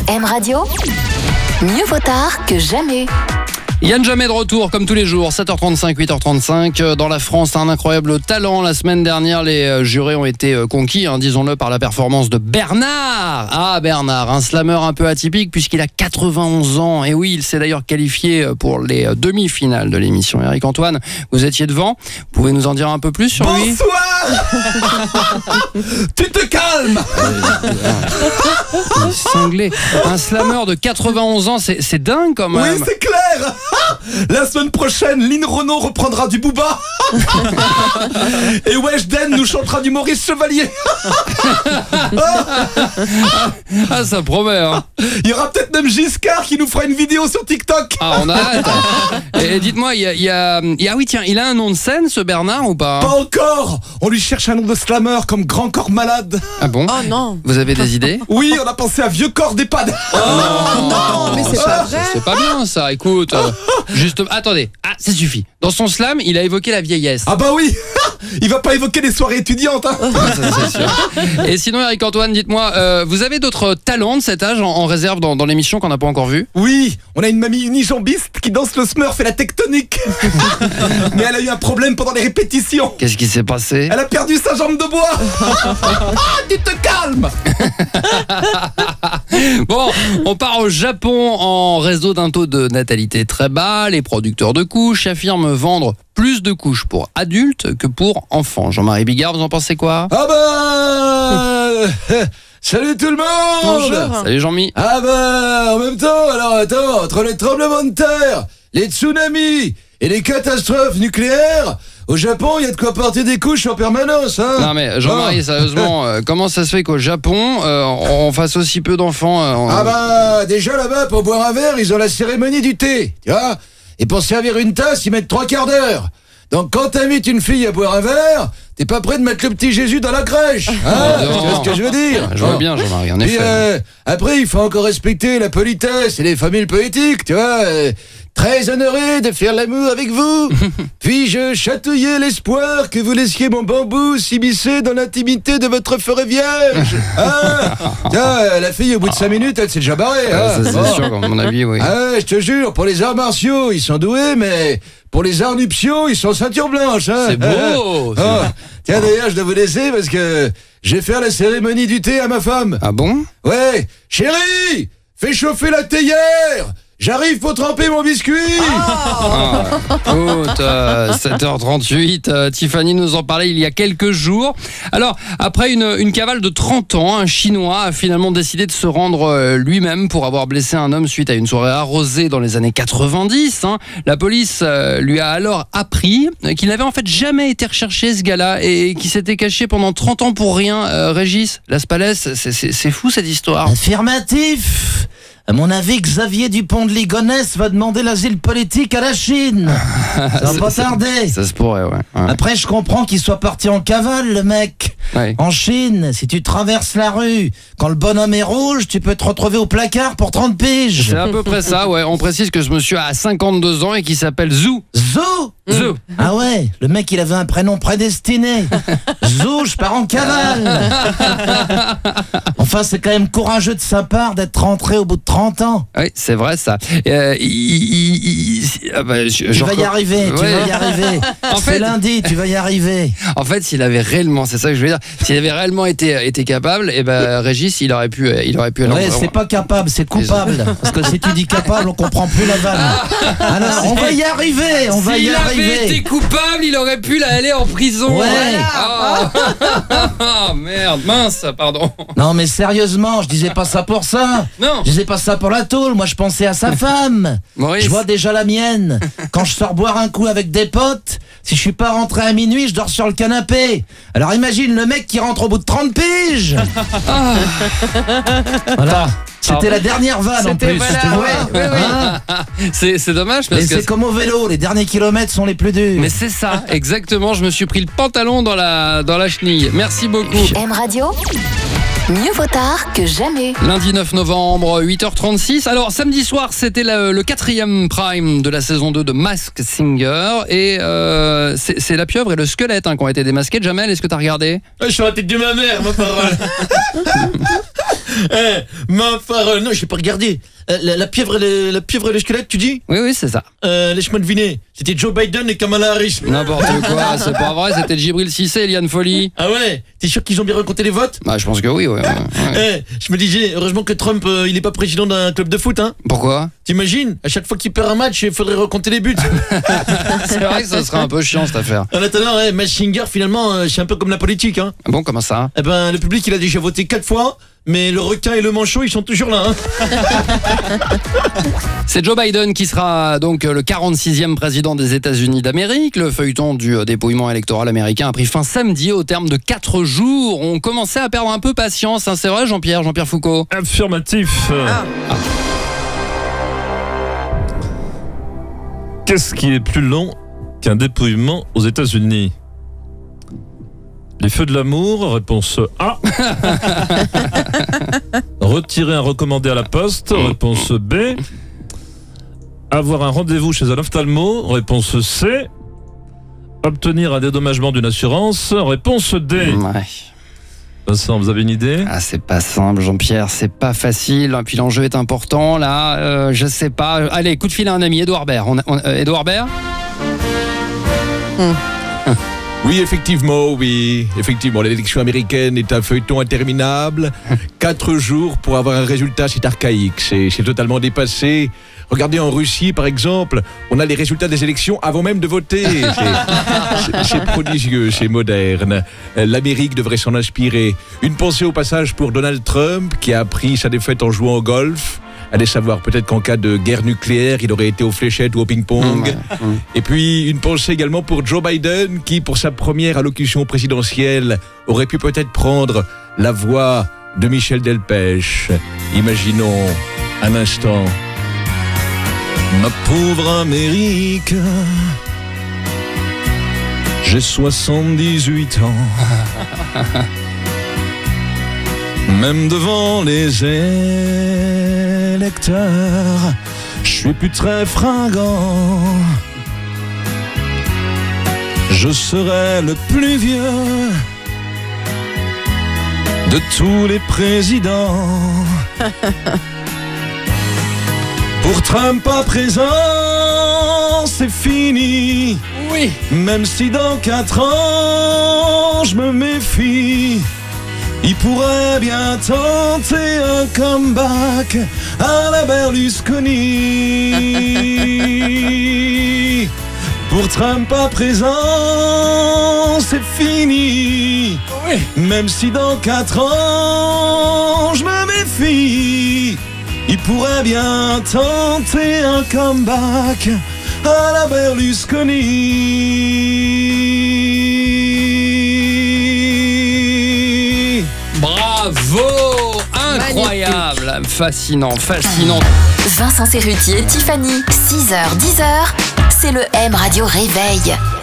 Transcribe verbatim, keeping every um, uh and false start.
M Radio, mieux vaut tard que jamais. Yann Jamais de retour comme tous les jours, sept heures trente-cinq, huit heures trente-cinq. Dans la France, un incroyable talent. La semaine dernière, les jurés ont été conquis, hein, disons-le, par la performance de Bernard. Ah, Bernard, un slammer un peu atypique puisqu'il a quatre-vingt-onze ans. Et oui, il s'est d'ailleurs qualifié pour les demi-finales de l'émission. Eric Antoine, vous étiez devant. Vous pouvez nous en dire un peu plus sur lui ? Bonsoir. Tu te calmes. Il est cinglé. Un slammer de quatre-vingt-onze ans, c'est, c'est dingue quand même. Oui, c'est clair. La semaine prochaine, Lynn Renaud reprendra du Booba. Et Weshden nous chantera du Maurice Chevalier. Ah, ça promet, hein. Il y aura peut-être même Giscard qui nous fera une vidéo sur TikTok. Ah, on a hâte. Et, et dites-moi, il y a, il y a, il y a, ah oui, tiens, il a un nom de scène, ce Bernard, ou pas ? Pas encore. On lui cherche un nom de slammer comme Grand Corps Malade. Ah bon ? Oh non. Vous avez des idées ? Oui, on a pensé à Vieux Corps d'EHPAD. Oh non, mais c'est pas vrai. C'est pas bien ça, écoute. euh, juste, attendez, ah, ça suffit. Dans son slam, il a évoqué la vieillesse. Ah bah oui. Il va pas évoquer les soirées étudiantes, hein. Ah, ça, c'est sûr. Et sinon, Eric Antoine, dites-moi, euh, vous avez d'autres talents de cet âge en, en réserve dans, dans l'émission qu'on n'a pas encore vu ? Oui, on a une mamie unijambiste qui danse le smurf et la tectonique. Mais elle a eu un problème pendant les répétitions. Qu'est-ce qui s'est passé ? Elle a perdu sa jambe de bois. Ah, tu te calmes. Bon, on part au Japon en réseau d'un taux de natalité très bas. Les producteurs de couches affirment vendre plus de couches pour adultes que pour enfants. Jean-Marie Bigard, vous en pensez quoi ? Ah bah... Salut tout le monde. Bonjour. Salut Jean-Mi. Ah bah, en même temps, alors attends, entre les tremblements de terre, les tsunamis et les catastrophes nucléaires, au Japon, il y a de quoi porter des couches en permanence, hein. Non mais Jean-Marie, Ah. sérieusement, euh, comment ça se fait qu'au Japon, euh, on fasse aussi peu d'enfants euh, on- Ah bah, déjà là-bas, pour boire un verre, ils ont la cérémonie du thé, tu vois. Et pour servir une tasse, ils mettent trois quarts d'heure. Donc quand t'invites une fille à boire un verre, t'es pas prêt de mettre le petit Jésus dans la crèche, hein. Non. Tu vois ce que je veux dire? Je vois Bon. bien Jean-Marie, en Puis effet. euh, après, il faut encore respecter la politesse et les familles poétiques, tu vois. euh, Très honoré de faire l'amour avec vous. Puis-je chatouiller l'espoir que vous laissiez mon bambou s'immiscer dans l'intimité de votre forêt vierge, hein. Tiens, euh, la fille, au bout de cinq minutes, elle s'est déjà barrée, Ah, hein. ça, c'est Bon. sûr, à mon avis, oui. Ah ouais, je te jure, pour les arts martiaux, ils sont doués, mais pour les arts nuptiaux, ils sont ceinture blanche, hein. C'est beau. Ah. Tiens, d'ailleurs, je dois vous laisser parce que je vais faire la cérémonie du thé à ma femme. Ah bon ? Ouais, chérie, fais chauffer la théière. J'arrive pour tremper mon biscuit. Ah, écoute, euh, sept heures trente-huit, euh, Tiffany nous en parlait il y a quelques jours. Alors, après une, une cavale de trente ans, un Chinois a finalement décidé de se rendre euh, lui-même pour avoir blessé un homme suite à une soirée arrosée dans les années quatre-vingt-dix. Hein. La police euh, lui a alors appris qu'il n'avait en fait jamais été recherché, ce gars-là, et qu'il s'était caché pendant trente ans pour rien. Euh, Régis, Las Palais, c'est, c'est, c'est fou cette histoire. Affirmatif. À mon avis, Xavier Dupont de Ligonnès va demander l'asile politique à la Chine. Ça va pas tarder. Ça se pourrait, ouais. ouais. Après, je comprends qu'il soit parti en cavale, le mec. Ouais. En Chine, si tu traverses la rue, quand le bonhomme est rouge, tu peux te retrouver au placard pour trente piges. C'est à peu près ça, ouais. On précise que ce monsieur a cinquante-deux ans et qu'il s'appelle Zou. Zou. Zou. Ah ouais, le mec, il avait un prénom prédestiné. Zou, je pars en cavale. Enfin, c'est quand même courageux de sa part d'être rentré au bout de trente ans. Oui, c'est vrai ça. Euh, il, il- il- ah bah, je- Tu je vas y recom- arriver, tu Ouais. vas y arriver. En C'est fait- lundi, tu vas y arriver. En fait, s'il avait réellement, c'est ça que je veux dire, s'il avait réellement été, été capable, et ben Régis, il aurait pu, il aurait pu. aller en- Ouais, c'est pas capable, c'est coupable. Parce que si tu dis capable, on comprend plus la vanne. Alors, on va y arriver, on va y S'il avait arriver. été coupable, il aurait pu la- aller en prison. Ouais. Ah. Oh, merde, mince, pardon. Non, mais sérieusement, je disais pas ça pour ça. Non. Je disais pas ça pour la tôle, moi je pensais à sa femme. Maurice. Je vois déjà la mienne. Quand je sors boire un coup avec des potes, si je suis pas rentré à minuit, je dors sur le canapé. Alors imagine le mec qui rentre au bout de trente piges. Voilà. C'était la dernière vanne en C'était- plus. voilà, tu vois. ouais, ouais, ouais. Hein. C'est, c'est dommage Mais parce que. c'est comme au vélo, les derniers kilomètres sont les plus durs. Mais c'est ça, exactement. Je me suis pris le pantalon dans la dans la chenille. Merci beaucoup. M Radio, Mieux vaut tard que jamais. Lundi neuf novembre, huit heures trente-six. Alors, samedi soir, c'était le, le quatrième prime de la saison deux de Masked Singer. Et euh, c'est, c'est la pieuvre et le squelette hein, qui ont été démasqués. Jamel, est-ce que t'as regardé ? Je suis à la tête de ma mère, ma parole. Eh, ma parole. Non, j'ai pas regardé. Euh, la, la, pieuvre et le, la pieuvre et le squelette, tu dis ? Oui, oui, c'est ça. euh, Laisse-moi deviner. C'était Joe Biden et Kamala Harris. N'importe quoi, c'est pas vrai. C'était Djibril Cissé et Liane Folly. Ah ouais ? T'es sûr qu'ils ont bien recompté les votes ? Bah, je pense que oui, ouais. ouais, ouais. Eh, je me disais, heureusement que Trump, euh, il est pas président d'un club de foot, hein ? Pourquoi ? T'imagines ? À chaque fois qu'il perd un match, il faudrait recompter les buts. C'est vrai que ça serait un peu chiant cette affaire. En attendant, eh, Masked Singer, finalement, euh, c'est un peu comme la politique, hein. Bon, comment ça ? Eh ben, le public, il a déjà voté quatre fois, mais le requin et le manchot, ils sont toujours là, hein. C'est Joe Biden qui sera donc le quarante-sixième président des États-Unis d'Amérique. Le feuilleton du dépouillement électoral américain a pris fin samedi au terme de quatre jours. On commençait à perdre un peu patience, hein, c'est vrai Jean-Pierre, Jean-Pierre Foucault ? Affirmatif. Ah. Qu'est-ce qui est plus long qu'un dépouillement aux États-Unis ? Les feux de l'amour, réponse A. Retirer un recommandé à la poste, réponse B. Avoir un rendez-vous chez un ophtalmo, réponse C. Obtenir un dédommagement d'une assurance, réponse D. Ouais. Vincent, vous avez une idée ? Ah, c'est pas simple, Jean-Pierre, c'est pas facile. Puis l'enjeu est important, là. Euh, je sais pas. Allez, coup de fil à un ami, Edouard Baird. On, on, euh, Edouard Baird ? Hum. Oui, effectivement, oui. Effectivement, l'élection américaine est un feuilleton interminable. Quatre jours pour avoir un résultat, c'est archaïque. C'est, c'est totalement dépassé. Regardez en Russie, par exemple, on a les résultats des élections avant même de voter. C'est, c'est, c'est prodigieux, c'est moderne. L'Amérique devrait s'en inspirer. Une pensée au passage pour Donald Trump, qui a appris sa défaite en jouant au golf. Allez savoir, peut-être qu'en cas de guerre nucléaire, il aurait été aux fléchettes ou au ping-pong. Mmh, mmh. Et puis, une pensée également pour Joe Biden, qui, pour sa première allocution présidentielle, aurait pu peut-être prendre la voix de Michel Delpech. Imaginons un instant. Ma pauvre Amérique, j'ai soixante-dix-huit ans. Même devant les électeurs, je suis plus très fringant. Je serai le plus vieux de tous les présidents. Pour Trump à présent, c'est fini. Oui. Même si dans quatre ans, je me méfie. Il pourrait bien tenter un comeback à la Berlusconi. Pour Trump à présent, c'est fini. Oui. Même si dans quatre ans, je me méfie. Il pourrait bien tenter un comeback à la Berlusconi. Bravo! Incroyable! Magnifique. Fascinant, fascinant. Vincent Serrutier, Tiffany, six heures dix heures, c'est le M Radio Réveil.